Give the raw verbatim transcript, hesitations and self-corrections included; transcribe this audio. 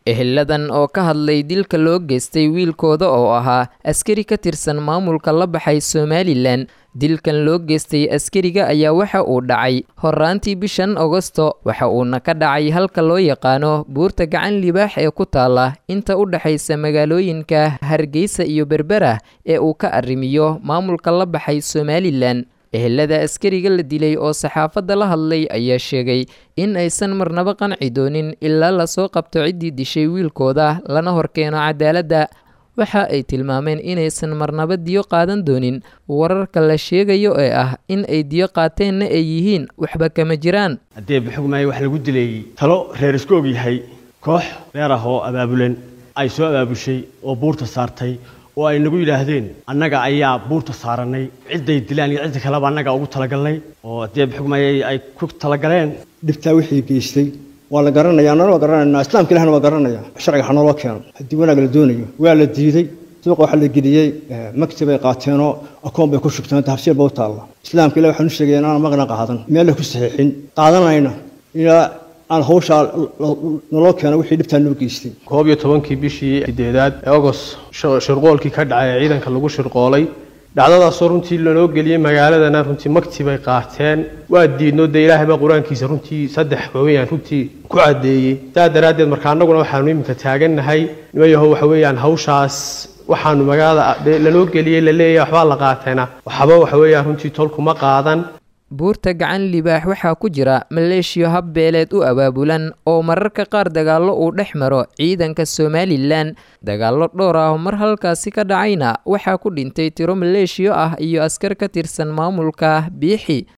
Ehelladan oo ka hadlay dilka loo geystay wiilkooda oo ahaa askari ka tirsan maamulka la baxay Somaliland. Dilkan loo geystay askariga ayaa waxa uu dhacay horaantii bishan Agosto, waxa uuna ka dhacay halka loo yaqaano buurta gacan libaax ee ku taala inta u dhaxaysa magaalooyinka Hargeysa iyo Berbera ee uu ka arrimiyo maamulka la baxay Somaliland. Ehellada askariga la dilay oo saxaafadda la hadlay ayaa sheegay in aysan marnaba qanci doonin ilaa la soo qabto ciddii dishay wiilkooda lana horkeeno cadaaladda. Waxa ay tilmaameen inaysan marnaba diyo qaadan doonin wararka la sheegayo ee ah in ay diyo qaateenna ay yihiin waxba kama jiraan. haddii bixugmay wax lagu dilay talo reer isku og yahay koox reer ah oo abaabulan ay soo abaabushay oo buurta saartay oo ay nagu yiraahdeen annaga ayaa buurta saaranay ciiday dilaan iyo cid kale ba annaga ugu talagalnay oo haddii bixugmay ay ku talagaleen dhibta wixii geystay waa la garanayaa anna waa garanaynaa islaamka ilaahna waa garanayaa sharciga xanoo loo keeno haddii wanaag la doonayo waa la diiday suuqa waxa la geliyay maktab ay qaateen oo akoon bay ku shubteen tafsiir baa u taala islaamka ilaah waxaan u sheegay inaan maqna qaadan meel ku saxiixin qaadanayna ilaa aan hawsha naloo keeno wixii dhibta noo geystay koob iyo tobankii bishii sideedaad ee August shirqoolkii ka dhacay ciidanka lagu shirqoolay dhacdadaas runtii loo geliyay magaaladana runtii maktab ay qaateen waa diidno de Ilaahay ba quraankiisa runtii saddex weeyaan runtii ku cadeeyay taa daraadeed marka annaguna waxaanu iminka taaganahay nimayahow waxa weeyaan hawshaas waxaanu magaalada la loo geliyay la leeyahay waxba la qaateena waxba waxa weeyaan runtii tolku ma qaadan. Buurta gacan libaax waxaa ku jira maleeshiyo habbeeleed u abaabulan oo mararka qaar dagaallo uu dhex maro ciidanka Somaliland. Dagaallo dhowr ah mar halkaasi ka dhacayna waxaa ku dhintay tiro maleeshiyo ah iyo askar ka tirsan maamulka Biixi.